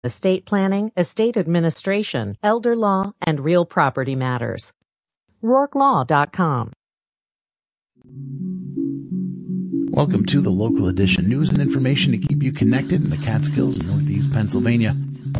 estate planning, estate administration, elder law, and real property matters. RourkeLaw.com. Welcome to the Local Edition, news and information to keep you connected in the Catskills and Northeast Pennsylvania.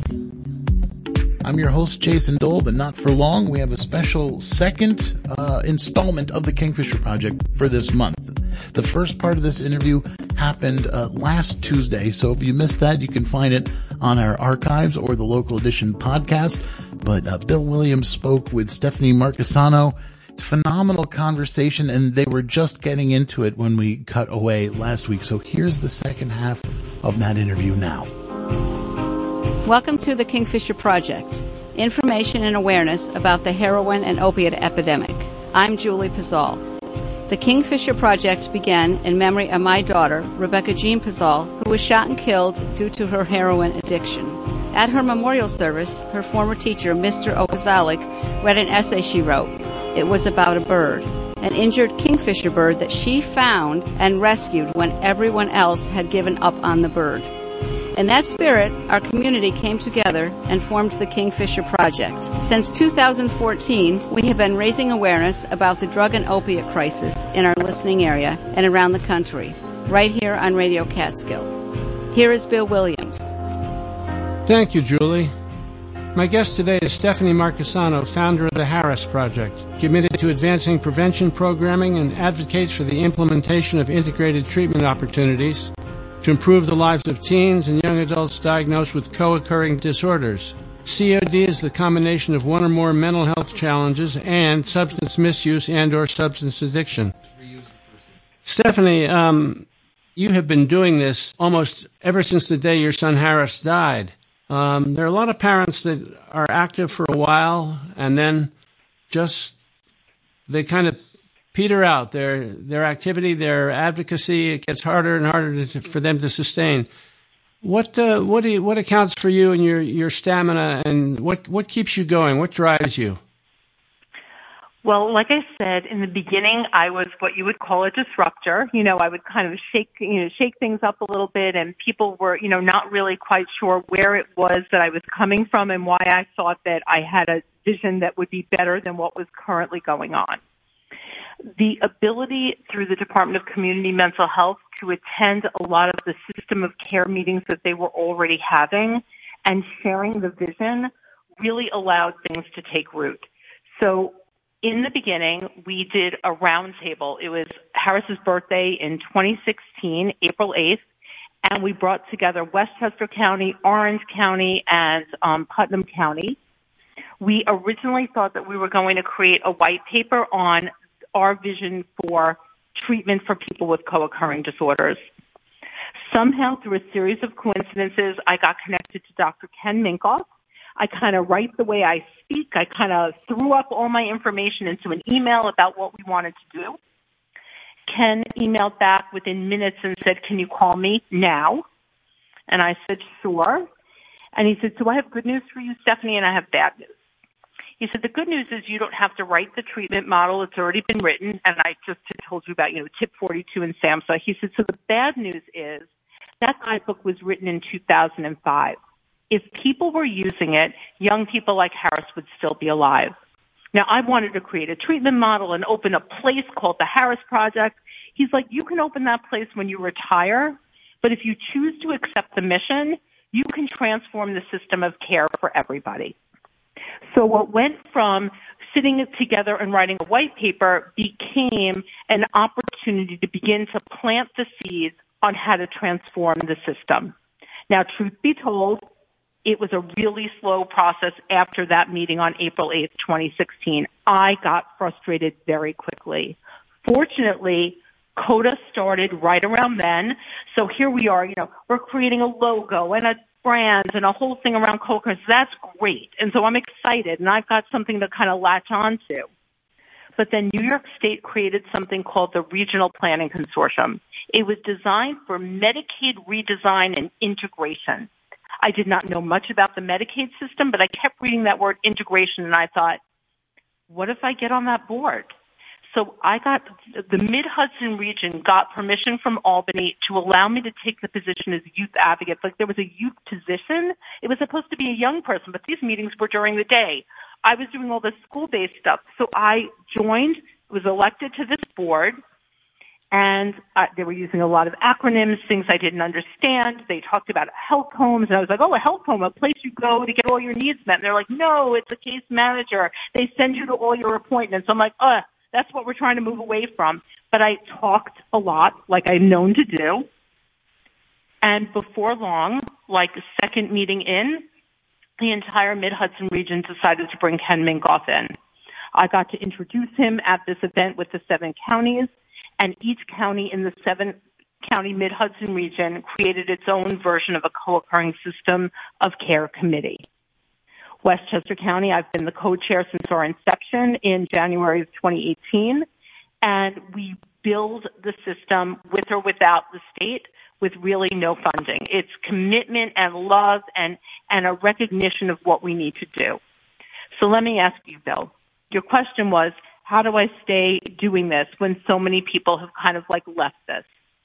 I'm your host, Jason Dole, but not for long. We have a special second installment of the Kingfisher Project for this month. The first part of this interview happened last Tuesday, so if you missed that, you can find it on our archives or the Local Edition podcast. But Bill Williams spoke with Stephanie Marchesano. It's a phenomenal conversation, and they were just getting into it when we cut away last week. So here's the second half of that interview now. Welcome to the Kingfisher Project, information and awareness about the heroin and opiate epidemic. I'm Julie Pizzol. The Kingfisher Project began in memory of my daughter, Rebecca Jean Pizzol, who was shot and killed due to her heroin addiction. At her memorial service, her former teacher, Mr. Okazalik, read an essay she wrote. It was about a bird, an injured kingfisher bird that she found and rescued when everyone else had given up on the bird. In that spirit, our community came together and formed the Kingfisher Project. Since 2014, we have been raising awareness about the drug and opiate crisis in our listening area and around the country, right here on Radio Catskill. Here is Bill Williams. Thank you, Julie. My guest today is Stephanie Marchesano, founder of the Harris Project, committed to advancing prevention programming and advocates for the implementation of integrated treatment opportunities to improve the lives of teens and young adults diagnosed with co-occurring disorders. COD is the combination of one or more mental health challenges and substance misuse and or substance addiction. Stephanie, you have been doing this almost ever since the day your son Harris died. There are a lot of parents that are active for a while and then just they kind of peter out. Their activity, their advocacy, it gets harder and harder for them to sustain. What accounts for you and your stamina, and what keeps you going? What drives you? Well, like I said, in the beginning, I was what you would call a disruptor. I would kind of shake things up a little bit, and people were, not really quite sure where it was that I was coming from and why I thought that I had a vision that would be better than what was currently going on. The ability through the Department of Community Mental Health to attend a lot of the system of care meetings that they were already having and sharing the vision really allowed things to take root. So in the beginning, we did a roundtable. It was Harris's birthday in 2016, April 8th, and we brought together Westchester County, Orange County, and Putnam County. We originally thought that we were going to create a white paper on our vision for treatment for people with co-occurring disorders. Somehow, through a series of coincidences, I got connected to Dr. Ken Minkoff. I kind of write the way I speak. I kind of threw up all my information into an email about what we wanted to do. Ken emailed back within minutes and said, "Can you call me now?" And I said, "Sure." And he said, "So I have good news for you, Stephanie, and I have bad news." He said, "The good news is you don't have to write the treatment model. It's already been written." And I just told you about, Tip 42 and SAMHSA. He said, "So the bad news is that guidebook was written in 2005. If people were using it, young people like Harris would still be alive." Now, I wanted to create a treatment model and open a place called the Harris Project. He's like, "You can open that place when you retire, but if you choose to accept the mission, you can transform the system of care for everybody." So what went from sitting together and writing a white paper became an opportunity to begin to plant the seeds on how to transform the system. Now, truth be told, it was a really slow process after that meeting on April 8th, 2016. I got frustrated very quickly. Fortunately, CODA started right around then. So here we are, we're creating a logo and a brand and a whole thing around co-occurrence. That's great. And so I'm excited, and I've got something to kind of latch on to. But then New York State created something called the Regional Planning Consortium. It was designed for Medicaid redesign and integration. I did not know much about the Medicaid system, but I kept reading that word integration, and I thought, what if I get on that board? So the Mid-Hudson region got permission from Albany to allow me to take the position as youth advocate. Like there was a youth position. It was supposed to be a young person, but these meetings were during the day. I was doing all this school-based stuff. So I joined, was elected to this board, and they were using a lot of acronyms, things I didn't understand. They talked about health homes, and I was like, oh, a health home, a place you go to get all your needs met. And they're like, no, it's a case manager. They send you to all your appointments. I'm like, that's what we're trying to move away from. But I talked a lot, like I'm known to do. And before long, like the second meeting in, the entire Mid-Hudson region decided to bring Ken Minkoff in. I got to introduce him at this event with the 7 counties, and each county in the 7-county Mid-Hudson region created its own version of a co-occurring system of care committee. Westchester County, I've been the co-chair since our inception in January of 2018, and we build the system with or without the state with really no funding. It's commitment and love and a recognition of what we need to do. So let me ask you, Bill, your question was, how do I stay doing this when so many people have kind of like left this?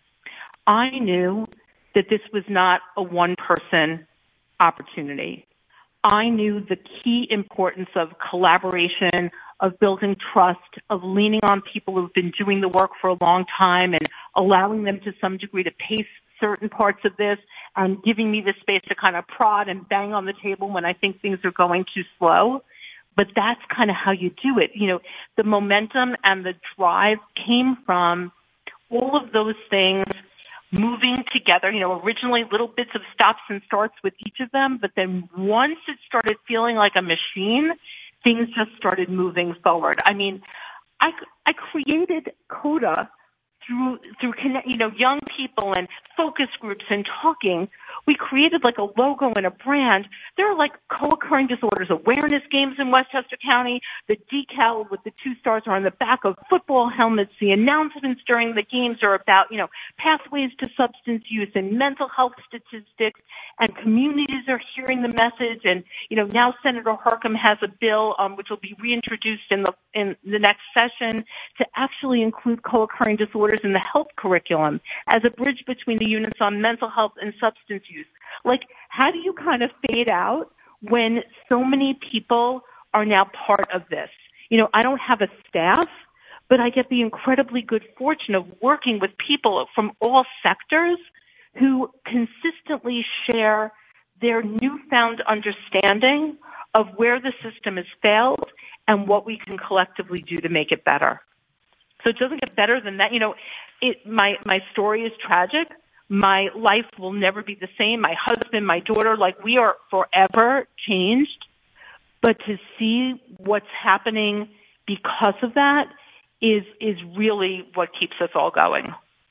I knew that this was not a one-person opportunity. I knew the key importance of collaboration, of building trust, of leaning on people who've been doing the work for a long time and allowing them to some degree to pace certain parts of this and giving me the space to kind of prod and bang on the table when I think things are going too slow. But that's kind of how you do it. You know, the momentum and the drive came from all of those things moving together, you know, originally little bits of stops and starts with each of them, but then once it started feeling like a machine, things just started moving forward. I mean, I created CODA through you know, young people and focus groups and talking. We created like a logo and a brand. There are like co-occurring disorders awareness games in Westchester County. The decal with the 2 stars are on the back of football helmets. The announcements during the games are about, you know, pathways to substance use and mental health statistics, and communities are hearing the message. And, you know, now Senator Harckham has a bill which will be reintroduced in the next session to actually include co-occurring disorders in the health curriculum as a bridge between the units on mental health and substance use. Like, how do you kind of fade out when so many people are now part of this? You know, I don't have a staff, but I get the incredibly good fortune of working with people from all sectors who consistently share their newfound understanding of where the system has failed and what we can collectively do to make it better. So it doesn't get better than that. You know, my story is tragic. My life will never be the same. My husband, my daughter, like we are forever changed. But to see what's happening because of that is really what keeps us all going.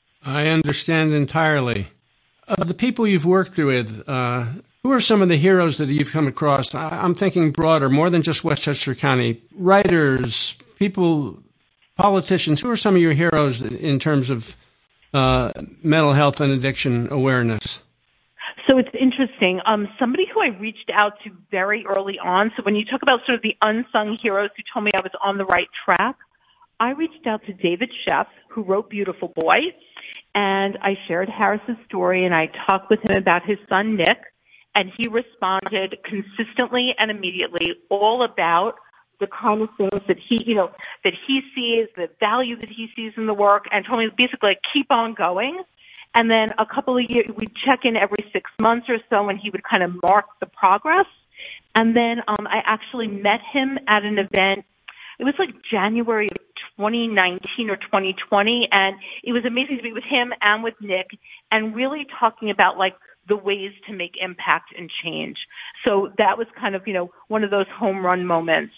I understand entirely. Of the people you've worked with, who are some of the heroes that you've come across? I'm thinking broader, more than just Westchester County. Writers, people, politicians. Who are some of your heroes in terms of mental health and addiction awareness? So it's interesting. Somebody who I reached out to very early on, so when you talk about sort of the unsung heroes who told me I was on the right track, I reached out to David Sheff, who wrote Beautiful Boy, and I shared Harris's story, and I talked with him about his son, Nick, and he responded consistently and immediately all about the kind of things that he, you know, that he sees, the value that he sees in the work, and told me basically like, keep on going. And then a couple of years, we'd check in every 6 months or so, and he would kind of mark the progress. And then I actually met him at an event. It was like January of 2019 or 2020, and it was amazing to be with him and with Nick and really talking about like the ways to make impact and change. So that was kind of, you know, one of those home run moments.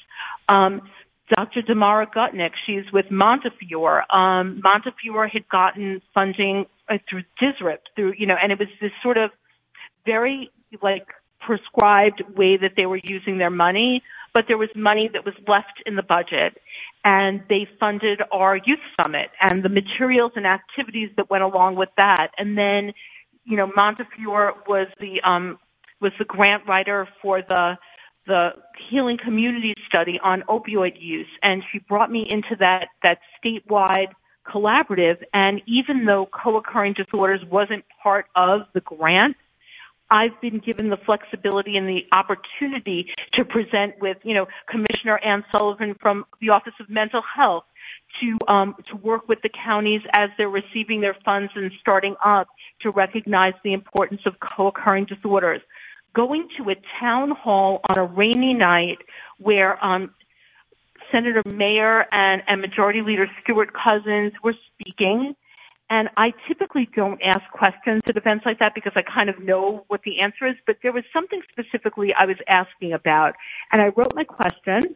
Dr. Damara Gutnick, she's with Montefiore. Montefiore had gotten funding through DSRIP, and it was this sort of very like prescribed way that they were using their money, but there was money that was left in the budget. And they funded our youth summit and the materials and activities that went along with that. And then, you know, Montefiore was the grant writer for the the Healing Communities study on opioid use, and she brought me into that statewide collaborative. And even though co-occurring disorders wasn't part of the grant, I've been given the flexibility and the opportunity to present with, Commissioner Ann Sullivan from the Office of Mental Health to work with the counties as they're receiving their funds and starting up to recognize the importance of co-occurring disorders. Going to a town hall on a rainy night where Senator Mayer and Majority Leader Stuart Cousins were speaking. And I typically don't ask questions at events like that because I kind of know what the answer is, but there was something specifically I was asking about. And I wrote my question,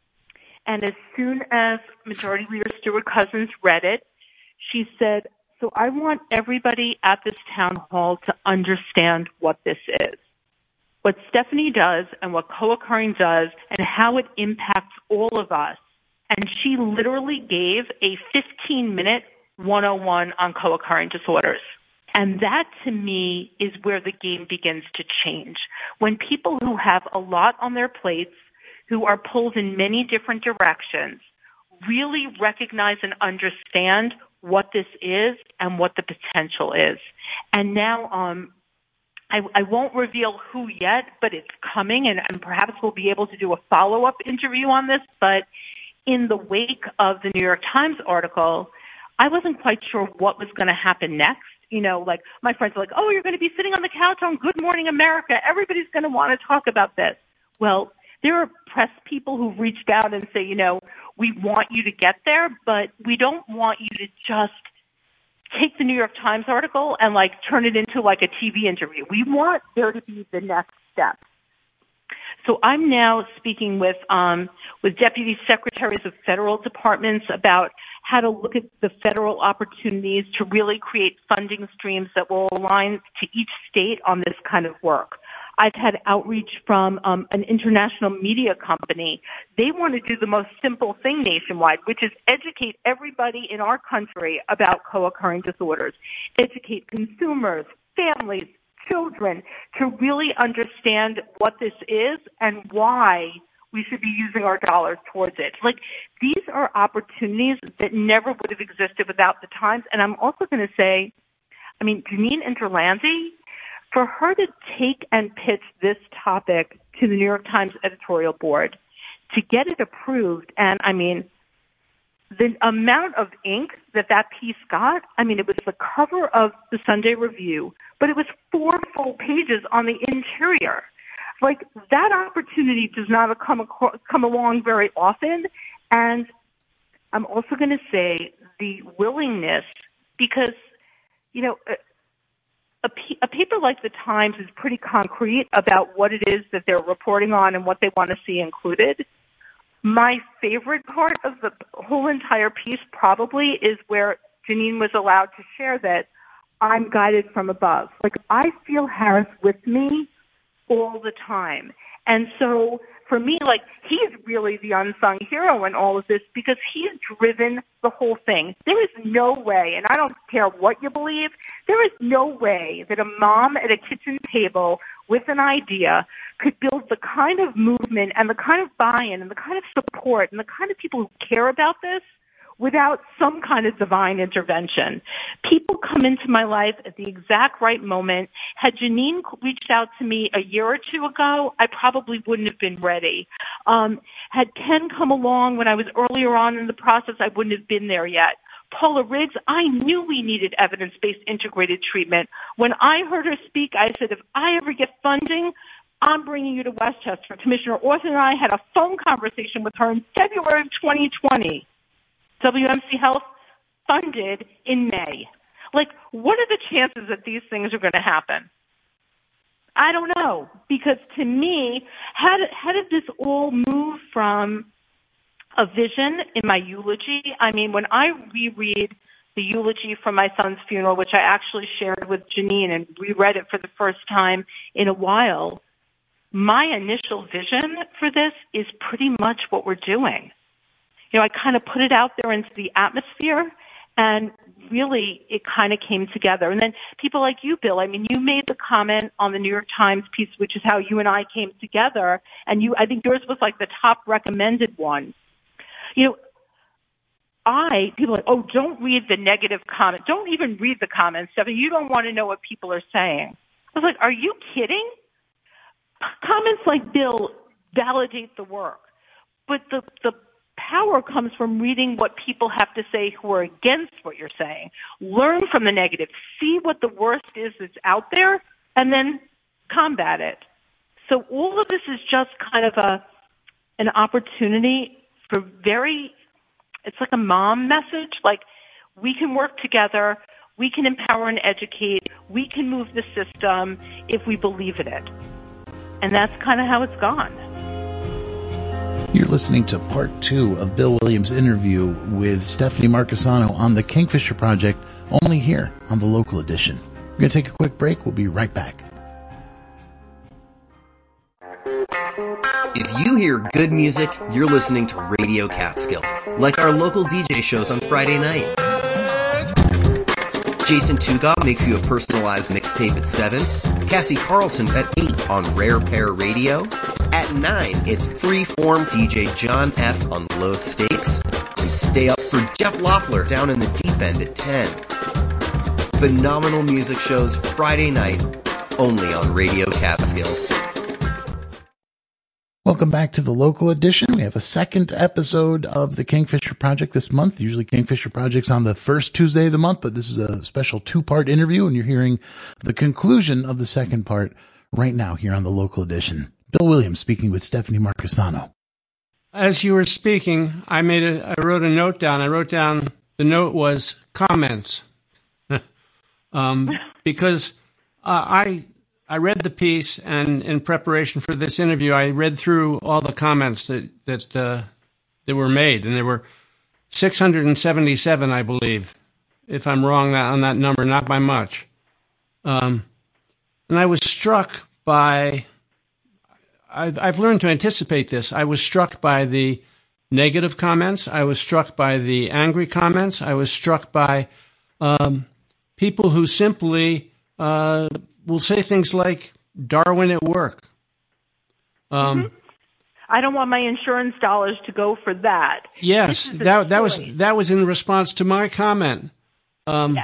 and as soon as Majority Leader Stuart Cousins read it, she said, so I want everybody at this town hall to understand what this is, what Stephanie does and what co-occurring does and how it impacts all of us. And she literally gave a 15-minute 101 on co-occurring disorders. And that, to me, is where the game begins to change. When people who have a lot on their plates, who are pulled in many different directions, really recognize and understand what this is and what the potential is. And now I won't reveal who yet, but it's coming, and perhaps we'll be able to do a follow-up interview on this. But in the wake of the New York Times article, I wasn't quite sure what was going to happen next. Like my friends were like, oh, you're going to be sitting on the couch on Good Morning America. Everybody's going to want to talk about this. Well, there are press people who've reached out and say, we want you to get there, but we don't want you to just take the New York Times article and turn it into a TV interview. We want there to be the next step. So I'm now speaking with deputy secretaries of federal departments about how to look at the federal opportunities to really create funding streams that will align to each state on this kind of work. I've had outreach from an international media company. They want to do the most simple thing nationwide, which is educate everybody in our country about co-occurring disorders, educate consumers, families, children to really understand what this is and why we should be using our dollars towards it. These are opportunities that never would have existed without the Times. And I'm also going to say, Janine Interlandi, for her to take and pitch this topic to the New York Times editorial board, to get it approved, and the amount of ink that piece got, it was the cover of the Sunday Review, but it was 4 full pages on the interior. That opportunity does not come along very often. And I'm also going to say the willingness, because, a paper like the Times is pretty concrete about what it is that they're reporting on and what they want to see included. My favorite part of the whole entire piece probably is where Janine was allowed to share that I'm guided from above. I feel Harris with me all the time. And so for me, he's really the unsung hero in all of this because he's driven the whole thing. There is no way, and I don't care what you believe, there is no way that a mom at a kitchen table with an idea could build the kind of movement and the kind of buy-in and the kind of support and the kind of people who care about this without some kind of divine intervention. People come into my life at the exact right moment. Had Janine reached out to me a year or two ago, I probably wouldn't have been ready. Had Ken come along when I was earlier on in the process, I wouldn't have been there yet. Paula Riggs, I knew we needed evidence-based integrated treatment. When I heard her speak, I said, if I ever get funding, I'm bringing you to Westchester. Commissioner Orson and I had a phone conversation with her in February of 2020. WMC Health funded in May. What are the chances that these things are going to happen? I don't know, because to me, how did this all move from a vision in my eulogy? When I reread the eulogy from my son's funeral, which I actually shared with Janine and reread it for the first time in a while, my initial vision for this is pretty much what we're doing. I kind of put it out there into the atmosphere, and really, it kind of came together. And then people like you, Bill, I mean, you made the comment on the New York Times piece, which is how you and I came together. And I think yours was like the top recommended one. You know, people are like, oh, don't read the negative comment. Don't even read the comments, Stephanie. You don't want to know what people are saying. I was like, are you kidding? Comments like Bill validate the work. But the power comes from reading what people have to say who are against what you're saying. Learn from the negative. See what the worst is that's out there, and then combat it. So all of this is just kind of an opportunity for it's like a mom message. Like, we can work together. We can empower and educate. We can move the system if we believe in it. And that's kind of how it's gone. You're listening to part 2 of Bill Williams' interview with Stephanie Marchesano on the Kingfisher Project, only here on the local edition. We're going to take a quick break. We'll be right back. If you hear good music, you're listening to Radio Catskill, like our local DJ shows on Friday night. Jason Tugop makes you a personalized mixtape at 7, Cassie Carlson at 8 on Rare Pair Radio. At 9, it's Freeform DJ John F. on Low Stakes. And stay up for Jeff Loeffler down in the deep end at 10. Phenomenal music shows Friday night, only on Radio Catskill. Welcome back to the local edition. We have a second episode of the Kingfisher Project this month. Usually Kingfisher Project's on the first Tuesday of the month, but this is a special 2-part interview, and you're hearing the conclusion of the second part right now here on the local edition. Bill Williams speaking with Stephanie Marchesano. As you were speaking, I wrote a note down. I wrote down, the note was comments. Because I read the piece, and in preparation for this interview, I read through all the comments that were made, and there were 677, I believe, if I'm wrong on that number, not by much. And I was struck by, I've learned to anticipate this. I was struck by the negative comments. I was struck by the angry comments. I was struck by people who simply will say things like Darwin at work. I don't want my insurance dollars to go for that. Yes, that was in response to my comment. Yes.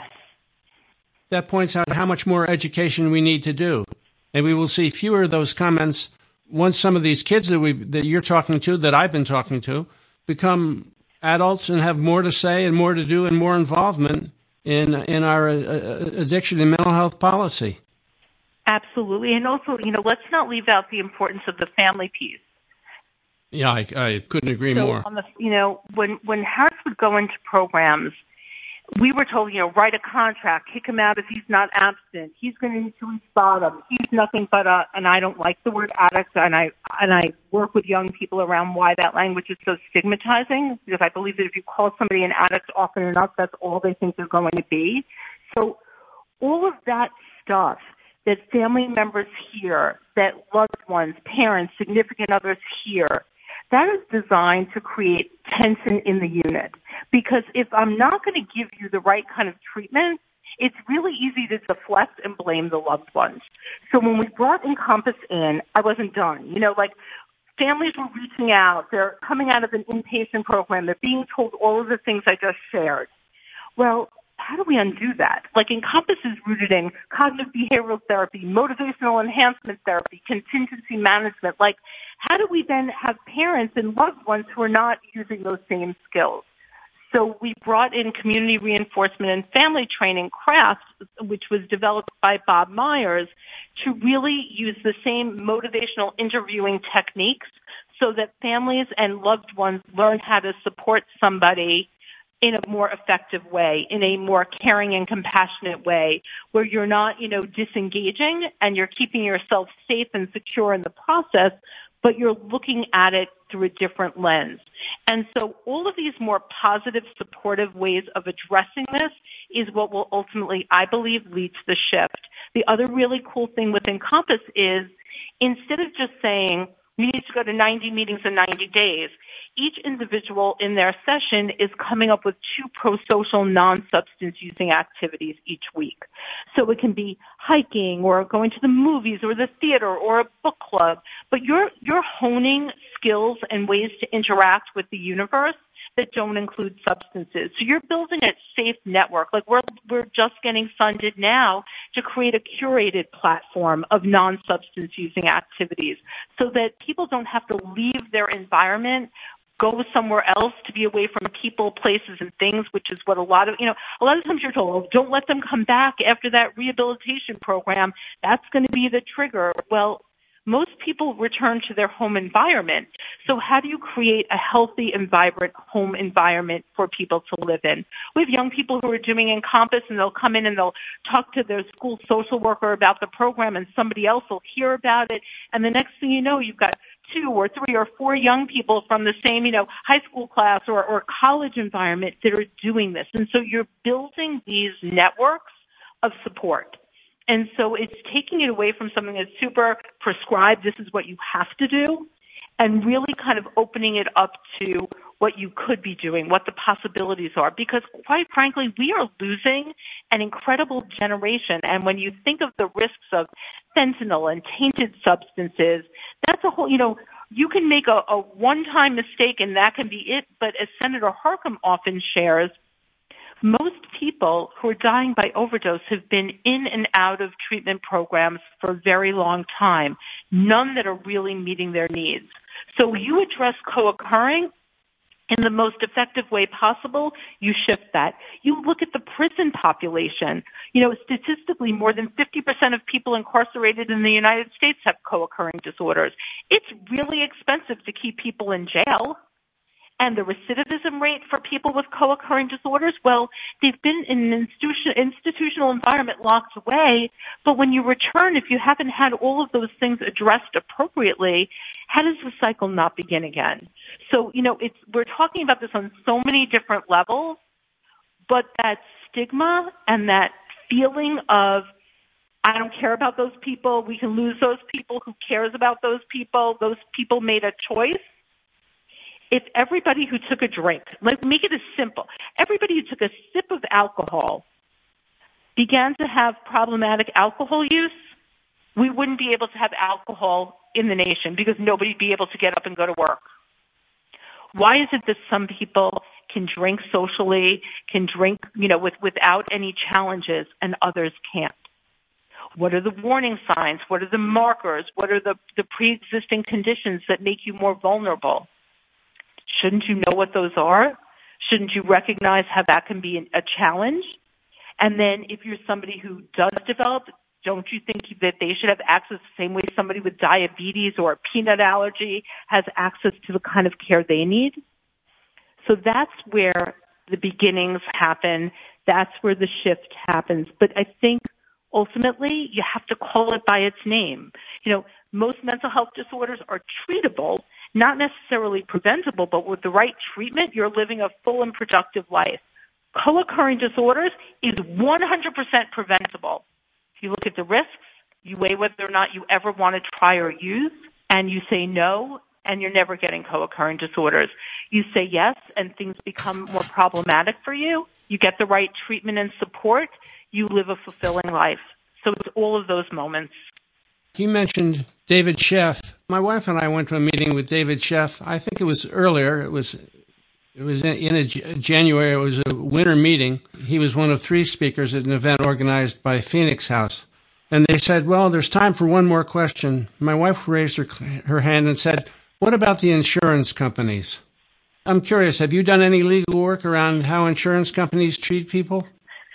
That points out how much more education we need to do, and we will see fewer of those comments once some of these kids that you're talking to, that I've been talking to, become adults and have more to say and more to do and more involvement in our addiction and mental health policy. Absolutely. And also, let's not leave out the importance of the family piece. Yeah, I couldn't agree more. When Harris would go into programs, we were told, write a contract, kick him out if he's not absent. He's going to spot him. He's nothing but and I don't like the word addict, and I work with young people around why that language is so stigmatizing, because I believe that if you call somebody an addict often enough, that's all they think they're going to be. So all of that stuff that family members hear, that loved ones, parents, significant others hear, that is designed to create tension in the unit. Because if I'm not going to give you the right kind of treatment, it's really easy to deflect and blame the loved ones. So when we brought Encompass in, I wasn't done. Families were reaching out. They're coming out of an inpatient program. They're being told all of the things I just shared. Well, how do we undo that? Like, Encompass is rooted in cognitive behavioral therapy, motivational enhancement therapy, contingency management. Like, how do we then have parents and loved ones who are not using those same skills? So we brought in community reinforcement and family training CRAFT, which was developed by Bob Myers, to really use the same motivational interviewing techniques so that families and loved ones learn how to support somebody in a more effective way, in a more caring and compassionate way, where you're not, disengaging and you're keeping yourself safe and secure in the process, but you're looking at it through a different lens. And so all of these more positive, supportive ways of addressing this is what will ultimately, I believe, lead to the shift. The other really cool thing with Encompass is, instead of just saying, you need to go to 90 meetings in 90 days, each individual in their session is coming up with 2 pro-social non-substance using activities each week. So it can be hiking or going to the movies or the theater or a book club, but you're honing skills and ways to interact with the universe that don't include substances. So you're building a safe network. Like we're just getting funded now to create a curated platform of non-substance using activities so that people don't have to leave their environment, go somewhere else to be away from people, places, and things, which is what a lot of times you're told, oh, don't let them come back after that rehabilitation program. That's going to be the trigger. Well, most people return to their home environment. So how do you create a healthy and vibrant home environment for people to live in? We have young people who are doing Encompass, and they'll come in and they'll talk to their school social worker about the program, and somebody else will hear about it. And the next thing you know, you've got 2 or 3 or 4 young people from the same, high school class or college environment that are doing this. And so you're building these networks of support. And so it's taking it away from something that's super prescribed, this is what you have to do, and really kind of opening it up to what you could be doing, what the possibilities are. Because quite frankly, we are losing an incredible generation. And when you think of the risks of fentanyl and tainted substances, that's a whole, you can make a one-time mistake and that can be it. But as Senator Harckham often shares, most people who are dying by overdose have been in and out of treatment programs for a very long time, none that are really meeting their needs. So you address co-occurring in the most effective way possible, you shift that. You look at the prison population. Statistically, more than 50% of people incarcerated in the United States have co-occurring disorders. It's really expensive to keep people in jail. And the recidivism rate for people with co-occurring disorders, well, they've been in an institutional environment locked away, but when you return, if you haven't had all of those things addressed appropriately, how does the cycle not begin again? So, we're talking about this on so many different levels, but that stigma and that feeling of, I don't care about those people, we can lose those people, who cares about those people made a choice. If everybody who took a drink, let's make it as simple, everybody who took a sip of alcohol began to have problematic alcohol use, we wouldn't be able to have alcohol in the nation because nobody'd be able to get up and go to work. Why is it that some people can drink socially, can drink, without any challenges, and others can't? What are the warning signs? What are the markers? What are the pre-existing conditions that make you more vulnerable? Shouldn't you know what those are? Shouldn't you recognize how that can be a challenge? And then if you're somebody who does develop, don't you think that they should have access the same way somebody with diabetes or a peanut allergy has access to the kind of care they need? So that's where the beginnings happen. That's where the shift happens. But I think ultimately you have to call it by its name. Most mental health disorders are treatable, not necessarily preventable, but with the right treatment, you're living a full and productive life. Co-occurring disorders is 100% preventable. If you look at the risks, you weigh whether or not you ever want to try or use, and you say no, and you're never getting co-occurring disorders. You say yes, and things become more problematic for you. You get the right treatment and support, you live a fulfilling life. So it's all of those moments. You mentioned David Sheff. My wife and I went to a meeting with David Sheff. I think it was earlier. It was in January. It was a winter meeting. He was one of 3 speakers at an event organized by Phoenix House. And they said, well, there's time for one more question. My wife raised her hand and said, what about the insurance companies? I'm curious, have you done any legal work around how insurance companies treat people?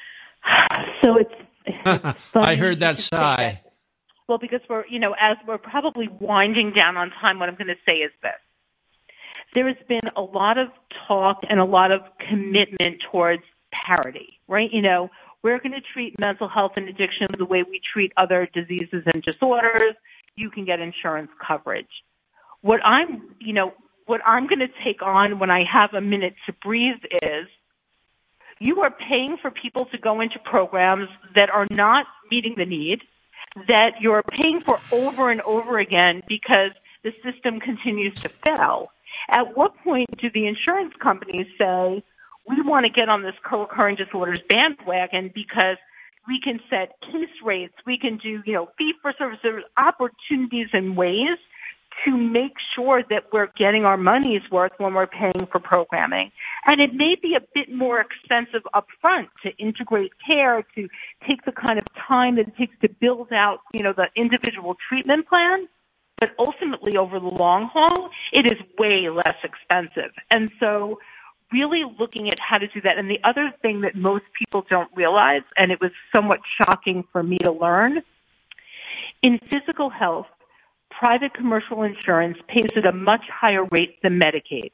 So it's I heard that sigh. Well, because as we're probably winding down on time, what I'm going to say is this. There has been a lot of talk and a lot of commitment towards parity, right? We're going to treat mental health and addiction the way we treat other diseases and disorders. You can get insurance coverage. What I'm going to take on when I have a minute to breathe is you are paying for people to go into programs that are not meeting the need, that you're paying for over and over again because the system continues to fail. At what point do the insurance companies say, we want to get on this co-occurring disorders bandwagon because we can set case rates, we can do, fee-for-service, there's opportunities and ways to make sure that we're getting our money's worth when we're paying for programming. And it may be a bit more expensive up front to integrate care, to take the kind of time that it takes to build out, the individual treatment plan. But ultimately, over the long haul, it is way less expensive. And so really looking at how to do that. And the other thing that most people don't realize, and it was somewhat shocking for me to learn, in physical health, private commercial insurance pays at a much higher rate than Medicaid.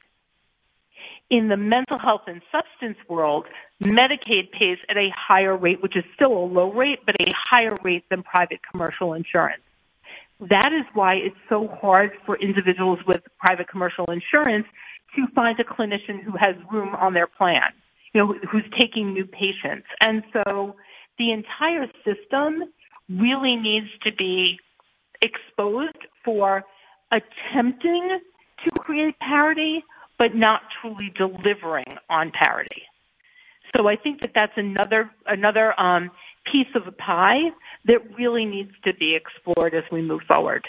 In the mental health and substance world, Medicaid pays at a higher rate, which is still a low rate, but a higher rate than private commercial insurance. That is why it's so hard for individuals with private commercial insurance to find a clinician who has room on their plan, who's taking new patients. And so the entire system really needs to be exposed for attempting to create parity, but not truly delivering on parity. So I think that that's another piece of the pie that really needs to be explored as we move forward.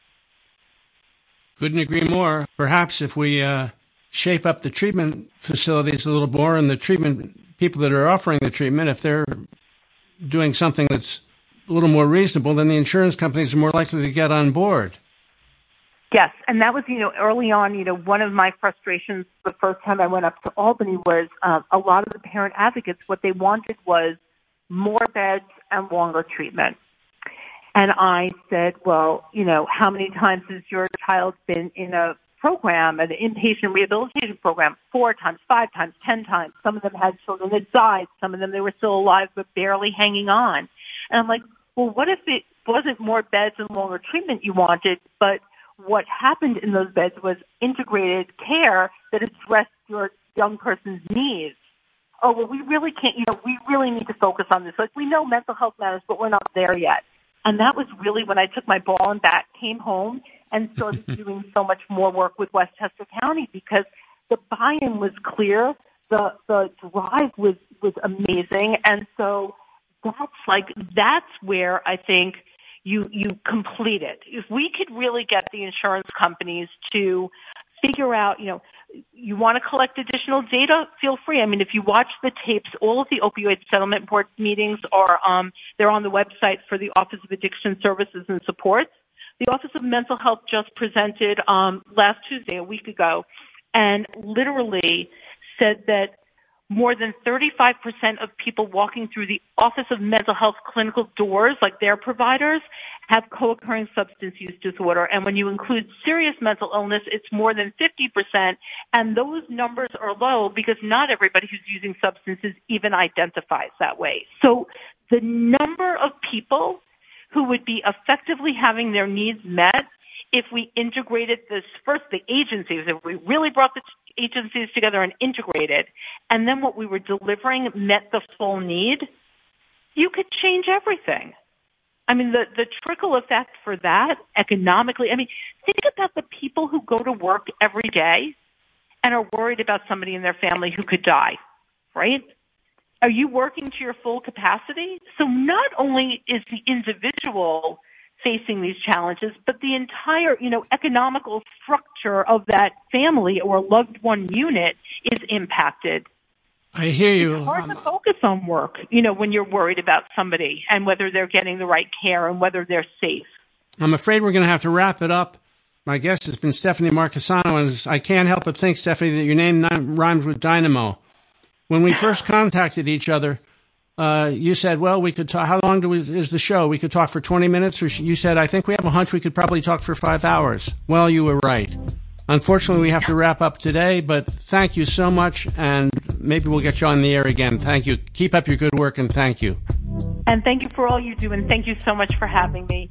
Couldn't agree more. Perhaps if we shape up the treatment facilities a little more and the treatment people that are offering the treatment, if they're doing something that's a little more reasonable, then the insurance companies are more likely to get on board. Yes, and that was, early on, one of my frustrations the first time I went up to Albany was a lot of the parent advocates, what they wanted was more beds and longer treatment. And I said, well, how many times has your child been in a program, an inpatient rehabilitation program? 4 times, 5 times, 10 times. Some of them had children that died. Some of them, they were still alive but barely hanging on. And I'm like, well, what if it wasn't more beds and longer treatment you wanted, but what happened in those beds was integrated care that addressed your young person's needs? Oh, well, we really can't, we really need to focus on this. Like, we know mental health matters, but we're not there yet. And that was really when I took my ball and bat, came home, and started doing so much more work with Westchester County because the buy-in was clear, the drive was amazing, and so that's where I think you complete it. If we could really get the insurance companies to figure out, you want to collect additional data, feel free. I mean, if you watch the tapes, all of the opioid settlement board meetings are, they're on the website for the Office of Addiction Services and Supports. The Office of Mental Health just presented last Tuesday, a week ago, and literally said that more than 35% of people walking through the Office of Mental Health clinical doors, like their providers, have co-occurring substance use disorder. And when you include serious mental illness, it's more than 50%. And those numbers are low because not everybody who's using substances even identifies that way. So the number of people who would be effectively having their needs met if we integrated this, first the agencies, if we really brought the agencies together and integrated, and then what we were delivering met the full need, you could change everything. I mean, the trickle effect for that economically, think about the people who go to work every day and are worried about somebody in their family who could die, right? Are you working to your full capacity? So not only is the individual facing these challenges, but the entire, economical structure of that family or loved one unit is impacted. I hear you. It's hard to focus on work, when you're worried about somebody and whether they're getting the right care and whether they're safe. I'm afraid we're going to have to wrap it up. My guest has been Stephanie Marchesano, and I can't help but think, Stephanie, that your name rhymes with dynamo. When we first contacted each other, you said, well, we could talk. How long is the show? We could talk for 20 minutes. Or you said, I think we have a hunch we could probably talk for 5 hours. Well, you were right. Unfortunately, we have to wrap up today, but thank you so much, and maybe we'll get you on the air again. Thank you. Keep up your good work, and thank you. And thank you for all you do, and thank you so much for having me.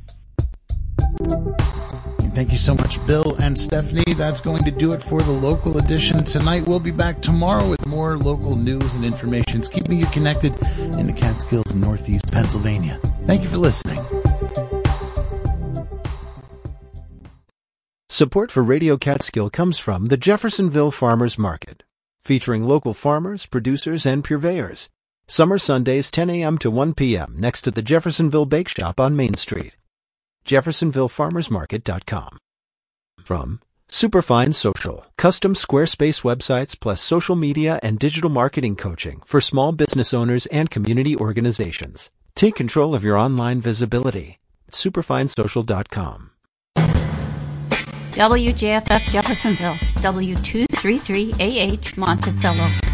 Thank you so much, Bill and Stephanie. That's going to do it for the local edition tonight. We'll be back tomorrow with more local news and information, keeping you connected in the Catskills and Northeast Pennsylvania. Thank you for listening. Support for Radio Catskill comes from the Jeffersonville Farmers Market, featuring local farmers, producers, and purveyors. Summer Sundays 10 a.m. to 1 p.m. next to the Jeffersonville Bake Shop on Main Street. JeffersonvilleFarmersMarket.com. From Superfine Social, custom Squarespace websites plus social media and digital marketing coaching for small business owners and community organizations. Take control of your online visibility at superfinesocial.com. WJFF Jeffersonville, W233AH Monticello.